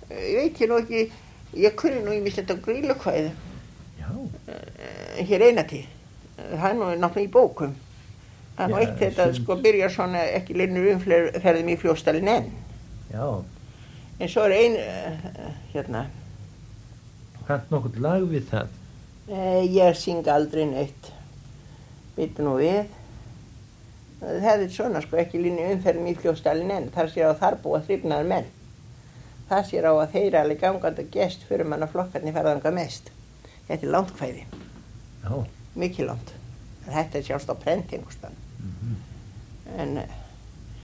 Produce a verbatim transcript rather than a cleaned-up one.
ég veit ég nú ekki, ég kunni nú ýmislegt á grýlukvæði. Já. Hér eina tíð. Það er nú náttúrulega í bókum. Það er nú Já, eitt þetta sem- sko byrjar svona ekki linnur umferðum í Fljótsdalinn enn. Já. En svo er ein, uh, hérna, Kannt nokkuð lag við það? uh, ég syng aldrei neitt. Býtu nú við. Það er svona sko ekki linnur umferðum í Fljótsdalinn enn. Þar sér á þar búa þrifnaðar menn. Það sér á að þeir alveg gangandi gest fyrir mann að flokkarnir ferðanga mest. Þetta er landkvæði, Já. mikið langt. En þetta er sjálfst á prent einhverstaðar. Mhm. En